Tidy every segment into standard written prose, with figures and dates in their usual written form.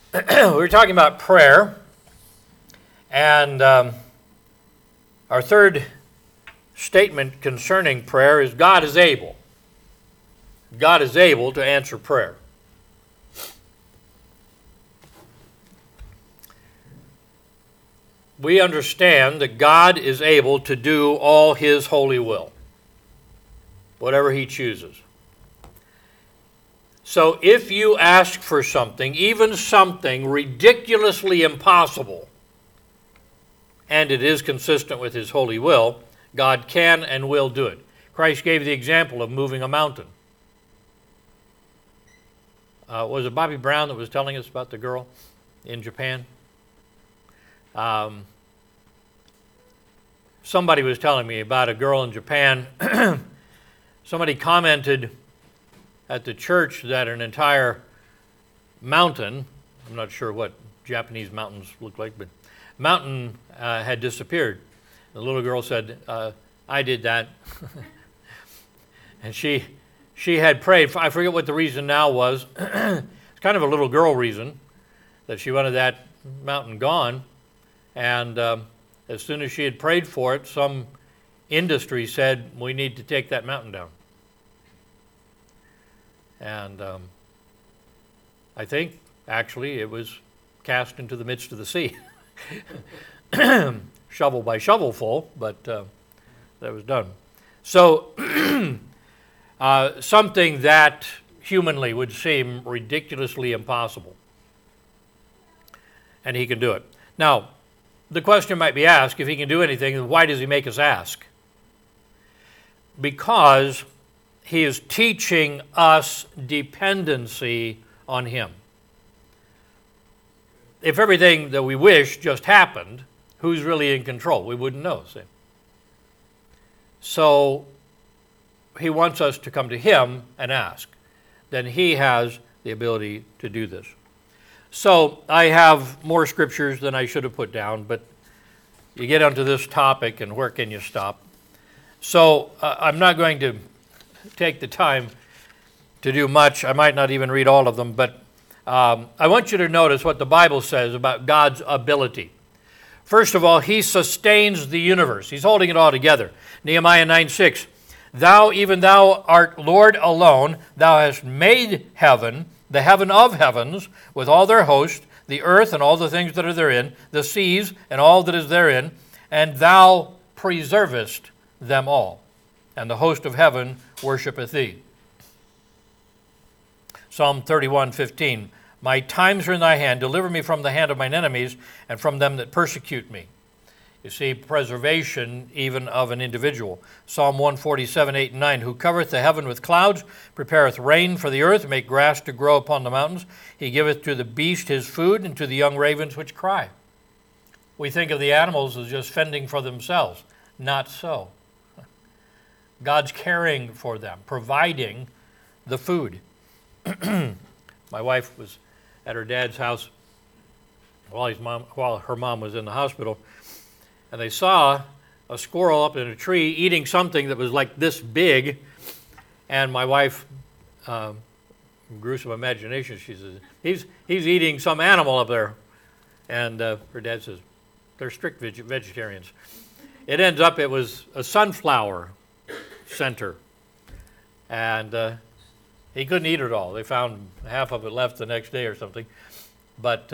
We're talking about prayer, and our third statement concerning prayer is God is able. God is able to answer prayer. We understand that God is able to do all His holy will, whatever He chooses. So if you ask for something, even something ridiculously impossible, and it is consistent with His holy will, God can and will do it. Christ gave the example of moving a mountain. Was it Bobby Brown that was telling us about the girl in Japan? Somebody was telling me about a girl in Japan. Somebody commented at the church that an entire mountain, I'm not sure what Japanese mountains look like, but mountain had disappeared. The little girl said, I did that. And she had prayed. I forget what the reason now was. It's kind of a little girl reason that she wanted that mountain gone. And as soon as she had prayed for it, some industry said, we need to take that mountain down. And I think, actually, it was cast into the midst of the sea. Shovel by shovelful, but that was done. So, something that humanly would seem ridiculously impossible. And He can do it. Now, the question might be asked, if He can do anything, why does He make us ask? Because He is teaching us dependency on Him. If everything that we wish just happened, who's really in control? We wouldn't know, see? So He wants us to come to Him and ask. Then He has the ability to do this. So I have more scriptures than I should have put down, but you get onto this topic and where can you stop? So I'm not going to take the time to do much. I might not even read all of them, but I want you to notice what the Bible says about God's ability. First of all, He sustains the universe. He's holding it all together. Nehemiah 9:6, Thou, even Thou art Lord alone, Thou hast made heaven, the heaven of heavens, with all their host, the earth and all the things that are therein, the seas and all that is therein, and Thou preservest them all. And the host of heaven worshipeth Thee. Psalm 31:15, My times are in Thy hand, deliver me from the hand of mine enemies and from them that persecute me. You see, preservation even of an individual. Psalm 147:8 and 9, Who covereth the heaven with clouds, prepareth rain for the earth, make grass to grow upon the mountains. He giveth to the beast his food, and to the young ravens which cry. We think of the animals as just fending for themselves. Not so. God's caring for them, providing the food. My wife was at her dad's house while her mom was in the hospital, and they saw a squirrel up in a tree eating something that was like this big, and my wife, gruesome imagination, she says, he's eating some animal up there. And her dad says, they're strict vegetarians. It ends up, it was a sunflower center, and he couldn't eat it all. They found half of it left the next day or something. But,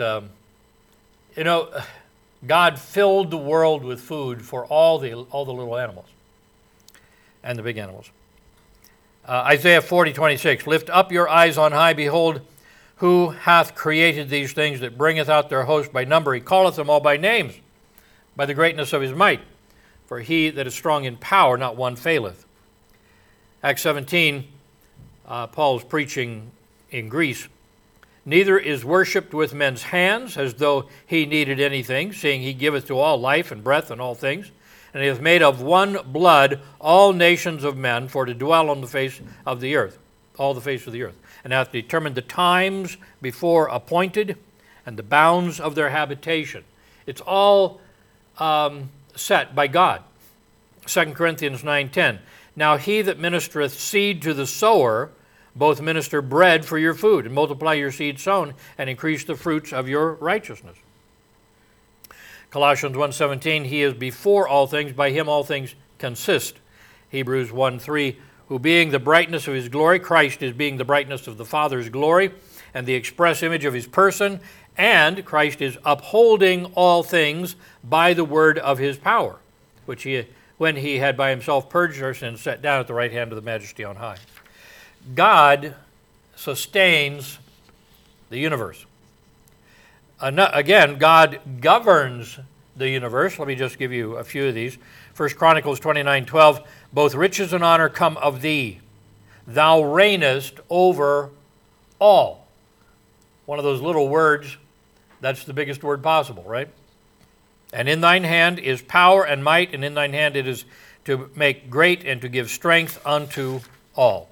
God filled the world with food for all the little animals and the big animals. Isaiah 40:26, Lift up your eyes on high, behold, who hath created these things that bringeth out their host by number? He calleth them all by names, by the greatness of His might. For He that is strong in power, not one faileth. Acts 17, Paul's preaching in Greece. Neither is worshipped with men's hands, as though He needed anything, seeing He giveth to all life and breath and all things. And He hath made of one blood all nations of men for to dwell on the face of the earth, all the face of the earth. And hath determined the times before appointed and the bounds of their habitation. It's all set by God. 2 Corinthians 9:10. Now He that ministereth seed to the sower both minister bread for your food, and multiply your seed sown, and increase the fruits of your righteousness. Colossians 1:17, he is before all things, by him all things consist. Hebrews 1:3, who being the brightness of his glory, Christ is being the brightness of the Father's glory, and the express image of his person, and Christ is upholding all things by the word of his power, which he, when he had by himself purged our sins, sat down at the right hand of the Majesty on high. God sustains the universe. Again, God governs the universe. Let me just give you a few of these. 1 Chronicles 29:12, both riches and honor come of thee. Thou reignest over all. One of those little words, that's the biggest word possible, right? And in thine hand is power and might, and in thine hand it is to make great and to give strength unto all.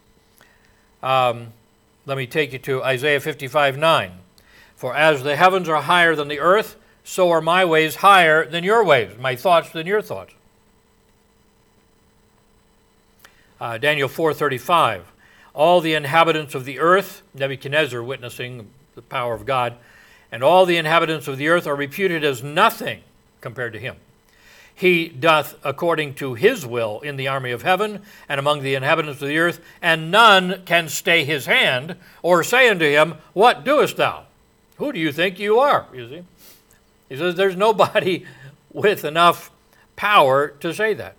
Let me take you to Isaiah 55:9. For as the heavens are higher than the earth, so are my ways higher than your ways, my thoughts than your thoughts. Daniel 4:35. All the inhabitants of the earth, Nebuchadnezzar witnessing the power of God, and all the inhabitants of the earth are reputed as nothing compared to him. He doth according to his will in the army of heaven and among the inhabitants of the earth, and none can stay his hand or say unto him, what doest thou? Who do you think you are? You see? He says there's nobody with enough power to say that.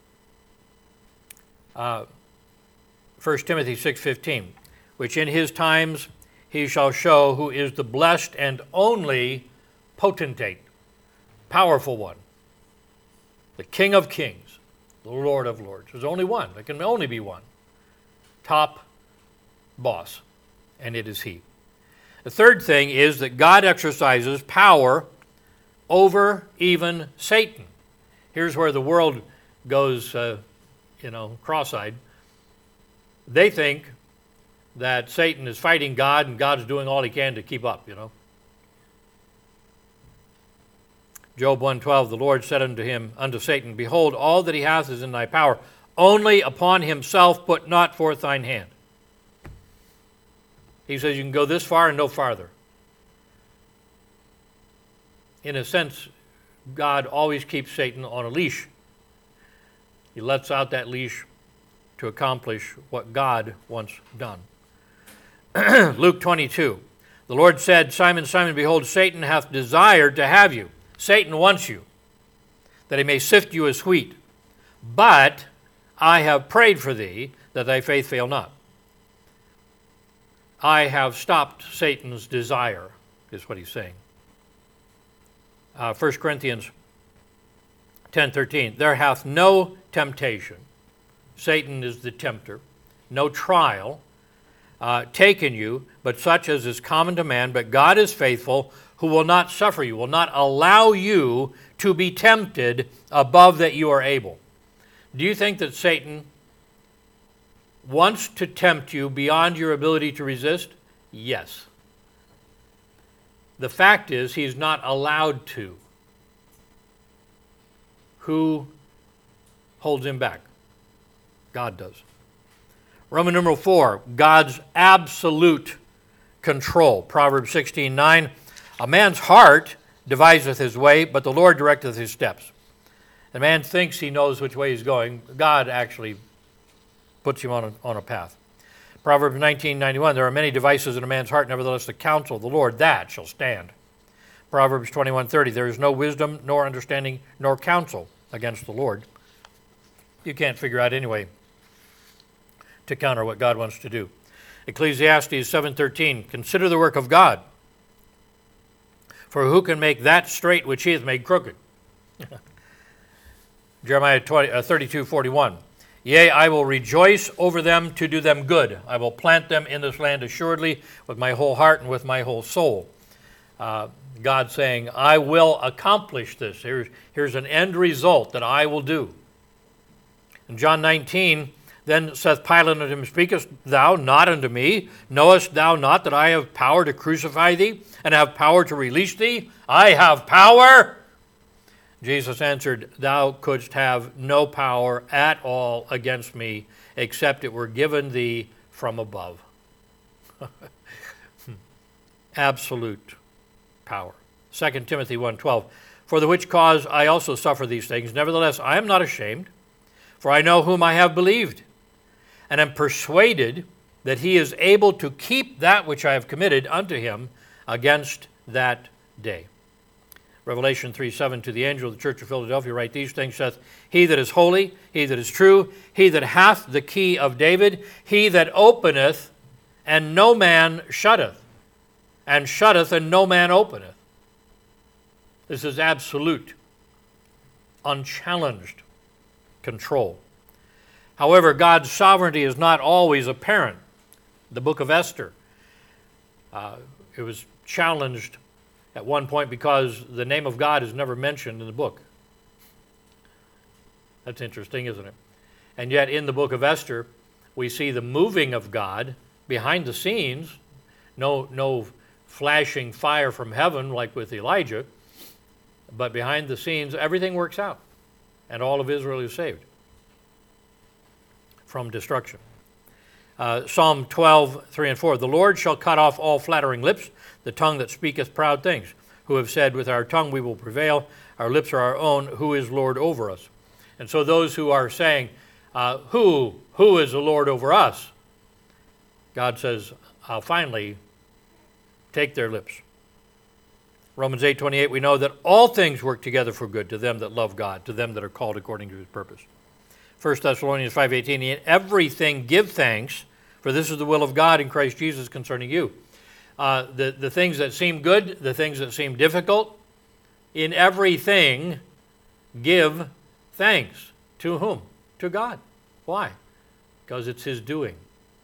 1 Timothy 6:15, which in his times he shall show who is the blessed and only potentate, powerful one, the King of kings, the Lord of lords. There's only one. There can only be one. Top boss, and it is he. The third thing is that God exercises power over even Satan. Here's where the world goes, cross-eyed. They think that Satan is fighting God and God's doing all he can to keep up, Job 1:12, the Lord said unto Satan, behold, all that he hath is in thy power. Only upon himself put not forth thine hand. He says you can go this far and no farther. In a sense, God always keeps Satan on a leash. He lets out that leash to accomplish what God wants done. Luke 22, the Lord said, Simon, Simon, behold, Satan hath desired to have you. Satan wants you, that he may sift you as wheat. But I have prayed for thee, that thy faith fail not. I have stopped Satan's desire, is what he's saying. 1 Corinthians 10:13, there hath no temptation, Satan is the tempter, no trial taken you, but such as is common to man, but God is faithful, who will not suffer you, will not allow you to be tempted above that you are able. Do you think that Satan wants to tempt you beyond your ability to resist? Yes. The fact is, he's not allowed to. Who holds him back? God does. Roman numeral 4, God's absolute control. Proverbs 16:9, a man's heart deviseth his way, but the Lord directeth his steps. The man thinks he knows which way he's going. God actually puts him on a path. Proverbs 19:91, there are many devices in a man's heart, nevertheless the counsel of the Lord, that shall stand. Proverbs 21:30, there is no wisdom, nor understanding, nor counsel against the Lord. You can't figure out any way to counter what God wants to do. Ecclesiastes 7:13, consider the work of God, for who can make that straight which he hath made crooked? Jeremiah 32:41, yea, I will rejoice over them to do them good. I will plant them in this land assuredly with my whole heart and with my whole soul. God saying, I will accomplish this. Here's an end result that I will do. In John 19, then saith Pilate unto him, speakest thou not unto me? Knowest thou not that I have power to crucify thee, and have power to release thee? I have power. Jesus answered, thou couldst have no power at all against me, except it were given thee from above. Absolute power. 2 Timothy 1:12, for the which cause I also suffer these things. Nevertheless, I am not ashamed, for I know whom I have believed, and am persuaded that he is able to keep that which I have committed unto him against that day. Revelation 3:7, to the angel of the church of Philadelphia write, these things saith he that is holy, he that is true, he that hath the key of David, he that openeth, and no man shutteth, and shutteth, and no man openeth. This is absolute, unchallenged control. However, God's sovereignty is not always apparent. The book of Esther, it was challenged at one point because the name of God is never mentioned in the book. That's interesting, isn't it? And yet in the book of Esther, we see the moving of God behind the scenes, no flashing fire from heaven like with Elijah, but behind the scenes, everything works out, and all of Israel is saved from destruction. Psalm 12:3 and 4, the Lord shall cut off all flattering lips, the tongue that speaketh proud things, who have said, with our tongue we will prevail, our lips are our own, who is Lord over us? And so those who are saying, who is the Lord over us? God says, I'll finally take their lips. Romans 8:28, we know that all things work together for good to them that love God, to them that are called according to his purpose. 1 Thessalonians 5:18, in everything give thanks, for this is the will of God in Christ Jesus concerning you. The things that seem good, the things that seem difficult, in everything give thanks. To whom? To God. Why? Because it's his doing.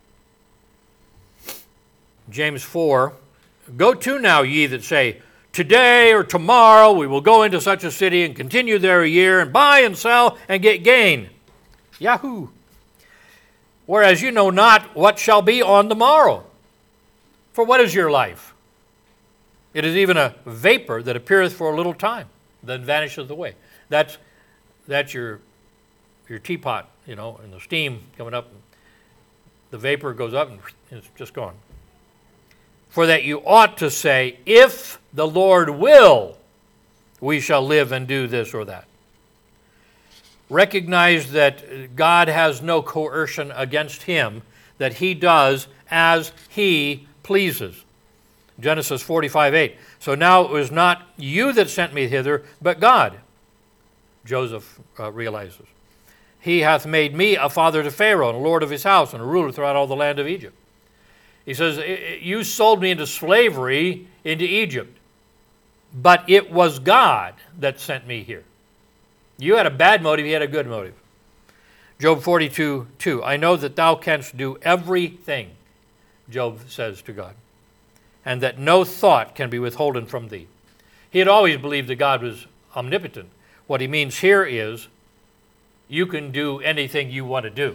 James 4, go to now, ye that say, today or tomorrow we will go into such a city and continue there a year and buy and sell and get gain. Yahoo! Whereas you know not what shall be on the morrow. For what is your life? It is even a vapor that appeareth for a little time, then vanisheth away. That's your teapot, and the steam coming up. The vapor goes up and it's just gone. For that you ought to say, if the Lord will, we shall live and do this or that. Recognize that God has no coercion against him, that he does as he pleases. Genesis 45:8. So now it was not you that sent me hither, but God. Joseph realizes. He hath made me a father to Pharaoh, and a lord of his house, and a ruler throughout all the land of Egypt. He says, you sold me into slavery into Egypt, but it was God that sent me here. You had a bad motive, he had a good motive. Job 42:2, I know that thou canst do everything, Job says to God, and that no thought can be withholden from thee. He had always believed that God was omnipotent. What he means here is, you can do anything you want to do,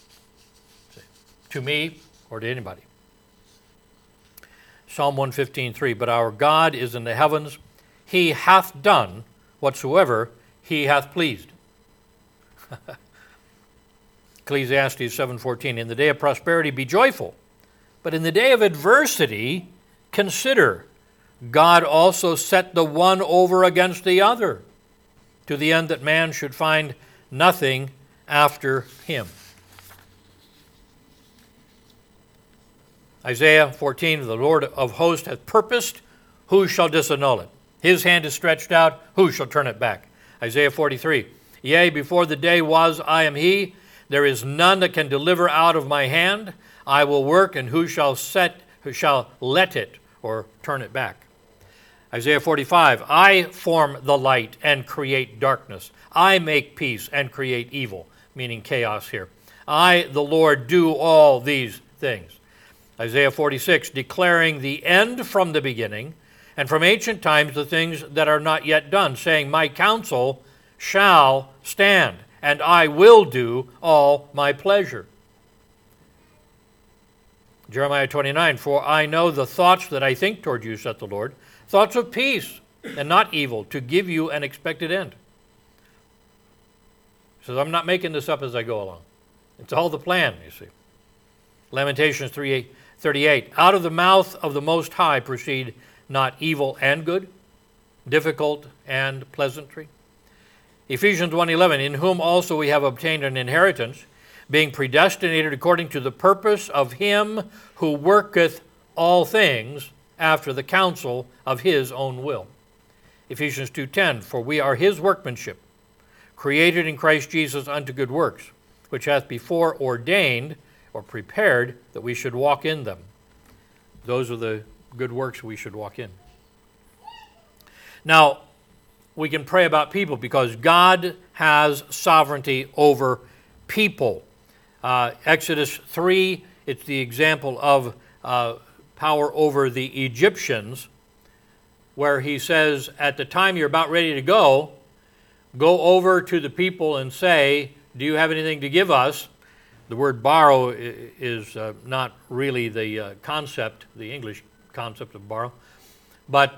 to me or to anybody. Psalm 115:3, but our God is in the heavens, he hath done whatsoever he hath pleased. Ecclesiastes 7:14, in the day of prosperity be joyful, but in the day of adversity consider, God also set the one over against the other, to the end that man should find nothing after him. Isaiah 14, the Lord of hosts hath purposed, who shall disannul it? His hand is stretched out, who shall turn it back? Isaiah 43, yea, before the day was, I am he. There is none that can deliver out of my hand. I will work, and who shall let it or turn it back? Isaiah 45, I form the light and create darkness. I make peace and create evil, meaning chaos here. I, the Lord, do all these things. Isaiah 46, declaring the end from the beginning, and from ancient times the things that are not yet done, saying, my counsel shall stand, and I will do all my pleasure. Jeremiah 29, for I know the thoughts that I think toward you, saith the Lord, thoughts of peace and not evil, to give you an expected end. He says, I'm not making this up as I go along. It's all the plan, you see. Lamentations 3:38. Out of the mouth of the Most High proceed not evil and good, difficult and pleasantry. Ephesians 1:11. In whom also we have obtained an inheritance, being predestinated according to the purpose of him who worketh all things after the counsel of his own will. Ephesians 2:10. For we are his workmanship, created in Christ Jesus unto good works, which hath before ordained or prepared that we should walk in them. Those are the good works we should walk in. Now, we can pray about people because God has sovereignty over people. Exodus 3, it's the example of power over the Egyptians, where he says, at the time you're about ready to go over to the people and say, do you have anything to give us? The word borrow is not really the concept, the English concept of borrow, but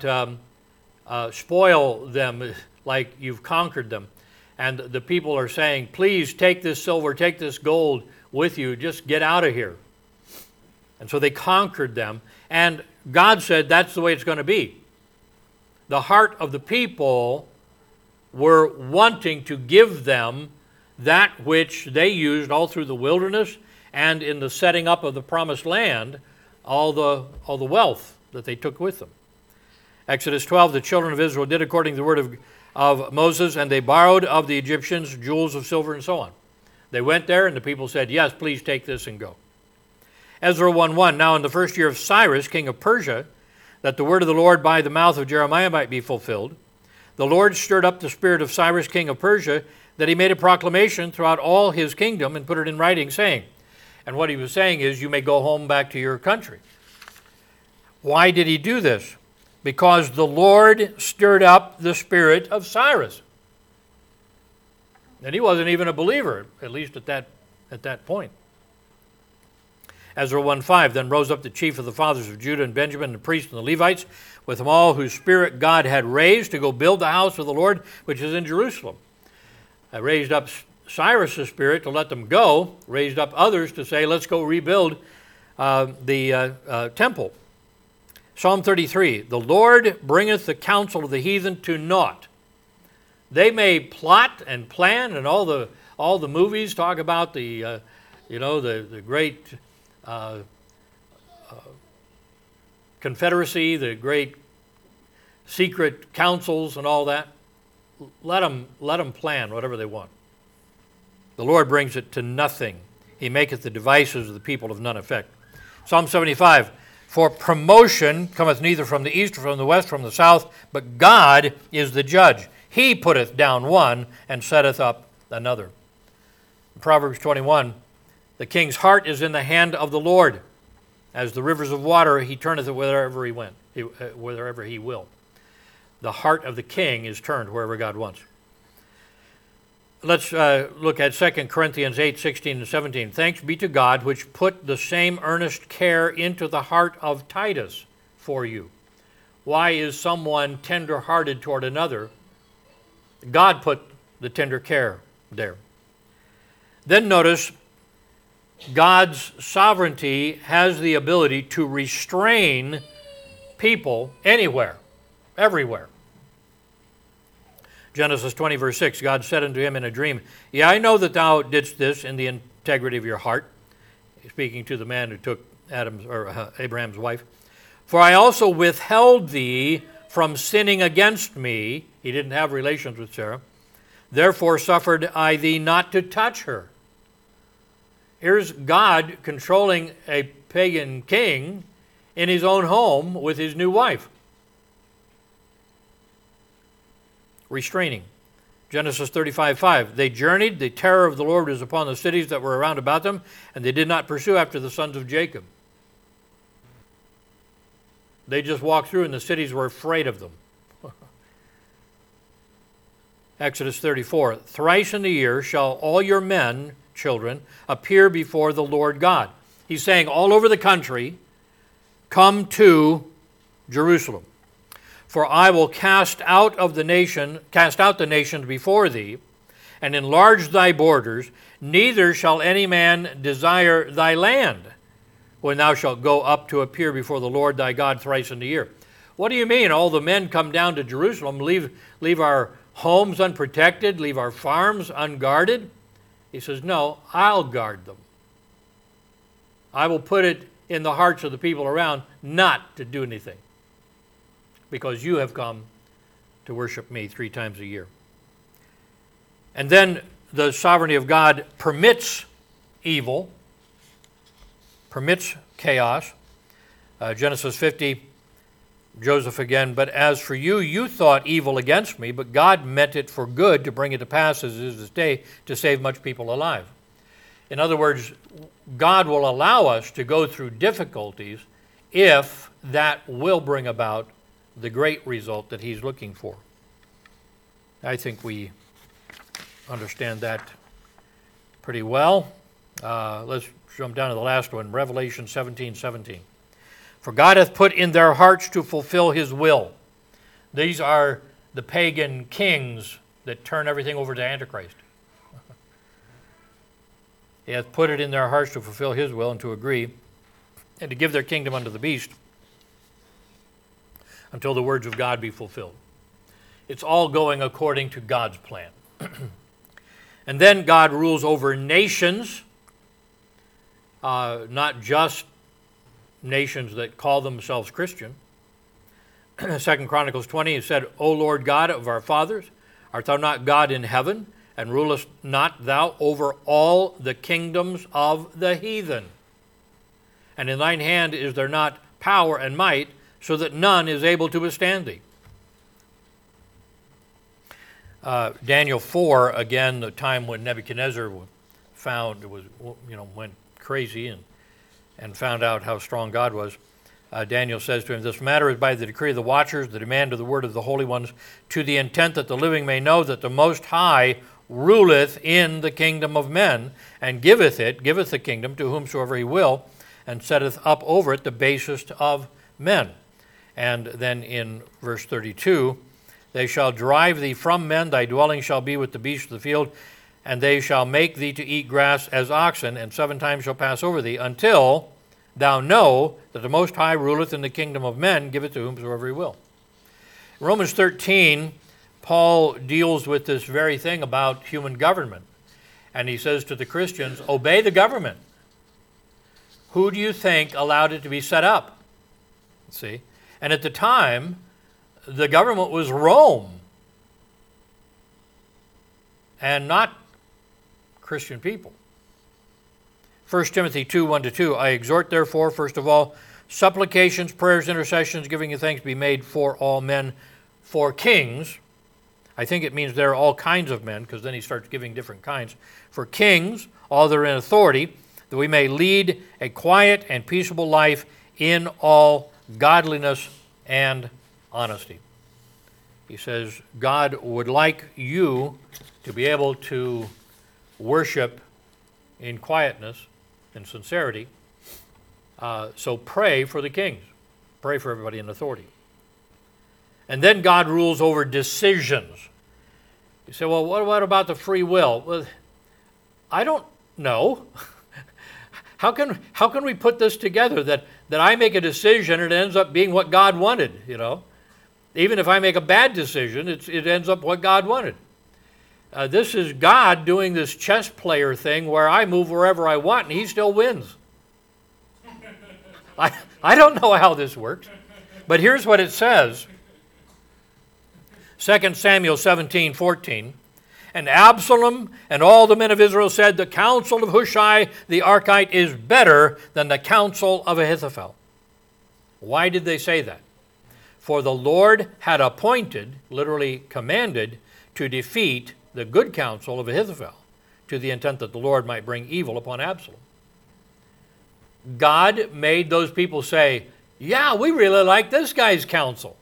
spoil them like you've conquered them. And the people are saying, please take this silver, take this gold with you, just get out of here. And so they conquered them. And God said that's the way it's going to be. The heart of the people were wanting to give them that which they used all through the wilderness and in the setting up of the promised land, all the wealth that they took with them. Exodus 12, the children of Israel did according to the word of Moses, and they borrowed of the Egyptians jewels of silver and so on. They went there, and the people said, yes, please take this and go. Ezra 1:1, now in the first year of Cyrus, king of Persia, that the word of the Lord by the mouth of Jeremiah might be fulfilled, the Lord stirred up the spirit of Cyrus, king of Persia, that he made a proclamation throughout all his kingdom and put it in writing, saying, and what he was saying is, you may go home back to your country. Why did he do this? Because the Lord stirred up the spirit of Cyrus. And he wasn't even a believer, at least at that point. Ezra 1:5, then rose up the chief of the fathers of Judah and Benjamin, and the priests and the Levites, with them all whose spirit God had raised to go build the house of the Lord, which is in Jerusalem. I raised up Cyrus' spirit to let them go, raised up others to say, let's go rebuild the temple. Psalm 33, the Lord bringeth the counsel of the heathen to naught. They may plot and plan, and all the movies talk about the great confederacy, the great secret councils and all that. Let them plan whatever they want. The Lord brings it to nothing. He maketh the devices of the people of none effect. Psalm 75, for promotion cometh neither from the east, or from the west, from the south, but God is the judge. He putteth down one, and setteth up another. Proverbs 21, the king's heart is in the hand of the Lord. As the rivers of water, he turneth it wherever he will. The heart of the king is turned wherever God wants. Let's look at 2 Corinthians 8:16 and 17. Thanks be to God, which put the same earnest care into the heart of Titus for you. Why is someone tender-hearted toward another? God put the tender care there. Then notice, God's sovereignty has the ability to restrain people anywhere, everywhere. Genesis 20, verse 6, God said unto him in a dream, Yea, I know that thou didst this in the integrity of your heart, speaking to the man who took Abraham's wife. For I also withheld thee from sinning against me. He didn't have relations with Sarah. Therefore suffered I thee not to touch her. Here's God controlling a pagan king in his own home with his new wife. Restraining. Genesis 35:5. They journeyed, the terror of the Lord was upon the cities that were around about them, and they did not pursue after the sons of Jacob. They just walked through, and the cities were afraid of them. Exodus 34. Thrice in the year shall all your men, children, appear before the Lord God. He's saying all over the country, come to Jerusalem. For I will cast out the nations before thee, and enlarge thy borders, neither shall any man desire thy land. when thou shalt go up to appear before the Lord thy God thrice in the year. What do you mean? All the men come down to Jerusalem, leave our homes unprotected, leave our farms unguarded? He says, no, I'll guard them. I will put it in the hearts of the people around not to do anything, because you have come to worship me 3 times a year. And then the sovereignty of God permits evil, permits chaos. Genesis 50, Joseph again, but as for you, you thought evil against me, but God meant it for good to bring it to pass as it is this day, to save much people alive. In other words, God will allow us to go through difficulties if that will bring about the great result that he's looking for. I think we understand that pretty well. Let's jump down to the last one, Revelation 17:17. For God hath put in their hearts to fulfill his will. These are the pagan kings that turn everything over to Antichrist. He hath put it in their hearts to fulfill his will and to agree and to give their kingdom unto the beast until the words of God be fulfilled. It's all going according to God's plan. And then God rules over nations, not just nations that call themselves Christian. 2 Chronicles 20, it said, O Lord God of our fathers, art thou not God in heaven, and rulest not thou over all the kingdoms of the heathen? And in thine hand is there not power and might, so that none is able to withstand thee? Daniel 4, again, the time when Nebuchadnezzar went crazy and found out how strong God was. Daniel says to him, this matter is by the decree of the watchers, the demand of the word of the holy ones, to the intent that the living may know that the Most High ruleth in the kingdom of men, and giveth the kingdom to whomsoever he will, and setteth up over it the basest of men. And then in verse 32, they shall drive thee from men, thy dwelling shall be with the beasts of the field, and they shall make thee to eat grass as oxen, and 7 times shall pass over thee, until thou know that the Most High ruleth in the kingdom of men, giveth to whomsoever he will. In Romans 13, Paul deals with this very thing about human government. And he says to the Christians, obey the government. Who do you think allowed it to be set up? See? And at the time, the government was Rome, and not Christian people. 1 Timothy 2, 1-2, I exhort therefore, first of all, supplications, prayers, intercessions, giving you thanks be made for all men, for kings. I think it means there are all kinds of men, because then he starts giving different kinds. For kings, all that are in authority, that we may lead a quiet and peaceable life in all godliness and honesty. He says God would like you to be able to worship in quietness and sincerity. So pray for the kings. Pray for everybody in authority. And then God rules over decisions. You say, well, what about the free will? Well, I don't know. How can we put this together that I make a decision and it ends up being what God wanted, you know? Even if I make a bad decision, it ends up what God wanted. This is God doing this chess player thing where I move wherever I want and he still wins. I don't know how this works, but here's what it says. 2 Samuel 17:14, and Absalom and all the men of Israel said, the counsel of Hushai the Archite is better than the counsel of Ahithophel. Why did they say that? For the Lord had appointed, literally commanded, to defeat the good counsel of Ahithophel, to the intent that the Lord might bring evil upon Absalom. God made those people say, yeah, we really like this guy's counsel.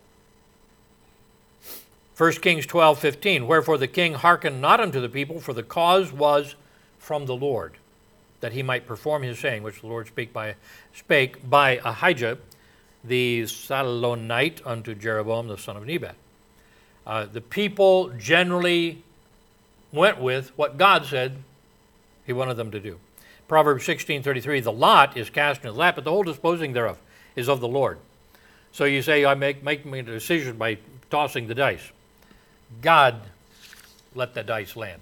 1 Kings 12:15, wherefore the king hearkened not unto the people, for the cause was from the Lord, that he might perform his saying, which the Lord spake by Ahijah the Salonite unto Jeroboam the son of Nebat. The people generally went with what God said he wanted them to do. Proverbs 16:33, the lot is cast in his lap, but the whole disposing thereof is of the Lord. So you say, I make a decision by tossing the dice. God let the dice land.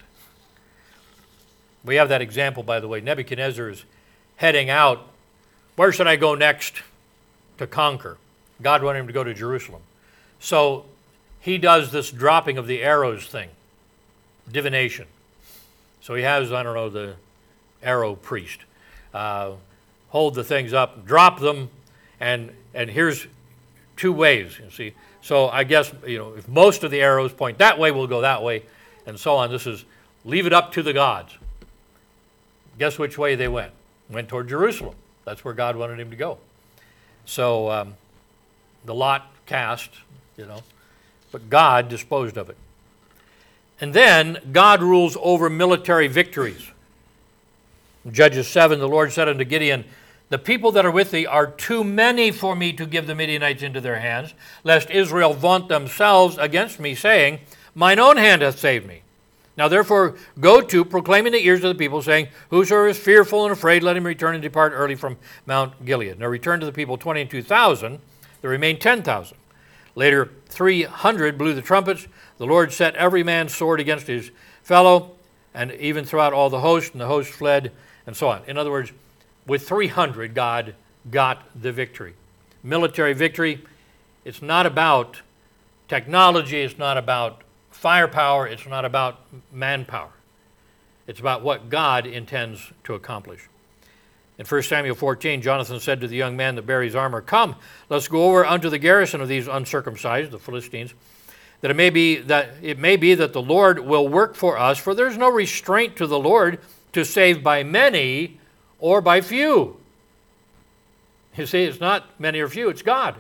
We have that example, by the way. Nebuchadnezzar is heading out. Where should I go next to conquer? God wanted him to go to Jerusalem. So he does this dropping of the arrows thing, divination. So he has, the arrow priest hold the things up, drop them, and here's two ways, you see. So I guess, if most of the arrows point that way, we'll go that way, and so on. This is leave it up to the gods. Guess which way they went? Went toward Jerusalem. That's where God wanted him to go. So the lot cast, but God disposed of it. And then God rules over military victories. In Judges 7, the Lord said unto Gideon, the people that are with thee are too many for me to give the Midianites into their hands, lest Israel vaunt themselves against me, saying, mine own hand hath saved me. Now therefore go to, proclaim in the ears of the people, saying, whosoever is fearful and afraid, let him return and depart early from Mount Gilead. Now return to the people 22,000, there remained 10,000. Later 300 blew the trumpets. The Lord set every man's sword against his fellow, and even throughout all the host, and the host fled, and so on. In other words, with 300, God got the victory. Military victory, it's not about technology, it's not about firepower, it's not about manpower. It's about what God intends to accomplish. In 1 Samuel 14, Jonathan said to the young man that bare his armor, come, let's go over unto the garrison of these uncircumcised, the Philistines, that it may be that the Lord will work for us, for there's no restraint to the Lord to save by many or by few. You see, it's not many or few, it's God.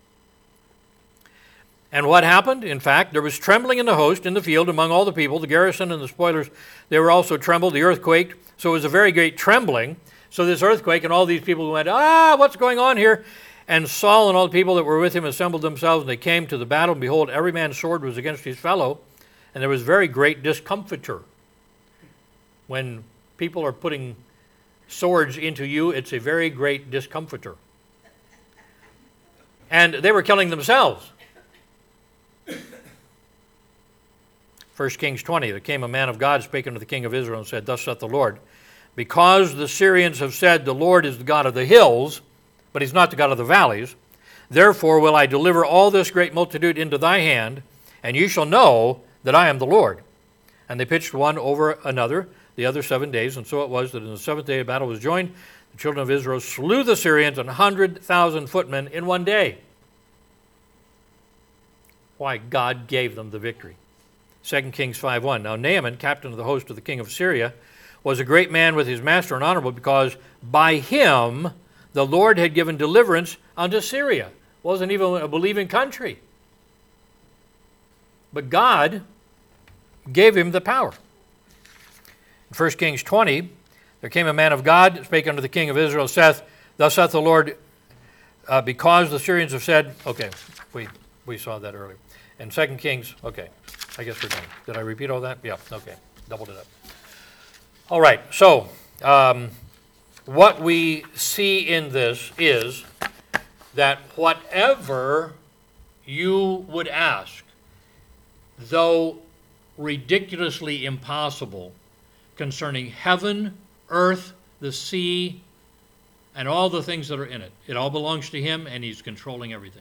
And what happened? In fact, there was trembling in the host, in the field, among all the people, the garrison and the spoilers, they were also trembled, the earth quaked, so it was a very great trembling. So this earthquake and all these people went, what's going on here? And Saul and all the people that were with him assembled themselves, and they came to the battle, and behold, every man's sword was against his fellow, and there was very great discomfiture. When people are putting swords into you, it's a very great discomfiture. And they were killing themselves. 1 Kings 20, there came a man of God, spake unto the king of Israel, and said, thus saith the Lord, because the Syrians have said, the Lord is the God of the hills, but he's not the God of the valleys, therefore will I deliver all this great multitude into thy hand, and ye shall know that I am the Lord. And they pitched one over another the other 7 days, and so it was that in the seventh day a battle was joined. The children of Israel slew the Syrians 100,000 footmen in one day. Why? God gave them the victory. 2 Kings 5:1. Now Naaman, captain of the host of the king of Syria, was a great man with his master and honorable, because by him the Lord had given deliverance unto Syria. Wasn't even a believing country. But God gave him the power. In 1 Kings 20, there came a man of God, spake unto the king of Israel, thus saith the Lord, because the Syrians have said, okay, we saw that earlier. In 2 Kings, okay, I guess we're done. Did I repeat all that? Yeah, okay, doubled it up. All right, so what we see in this is that whatever you would ask, though ridiculously impossible, concerning heaven, earth, the sea, and all the things that are in it, it all belongs to him, and he's controlling everything.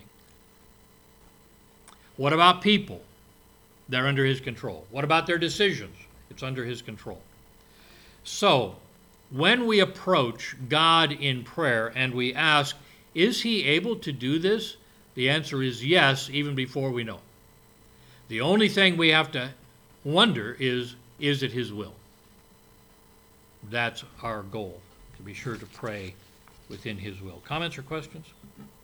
What about people? They're under his control. What about their decisions? It's under his control. So, when we approach God in prayer and we ask, is he able to do this? The answer is yes, even before we know. The only thing we have to wonder is it his will? That's our goal, to be sure to pray within his will. Comments or questions?